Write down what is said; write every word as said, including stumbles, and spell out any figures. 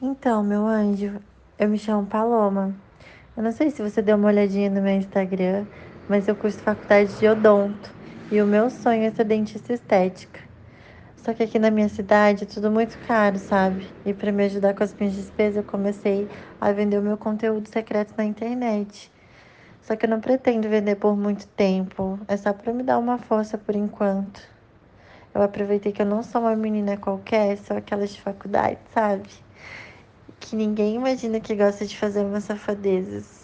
Então, meu anjo, eu me chamo Paloma. Eu não sei se você deu uma olhadinha no meu Instagram, mas eu curso faculdade de odonto e o meu sonho é ser dentista estética. Só que aqui na minha cidade é tudo muito caro, sabe? E para me ajudar com as minhas despesas, eu comecei a vender o meu conteúdo secreto na internet. Só que eu não pretendo vender por muito tempo, é só para me dar uma força por enquanto. Eu aproveitei que eu não sou uma menina qualquer, sou aquelas de faculdade, sabe? Que ninguém imagina que gosta de fazer umas safadezas.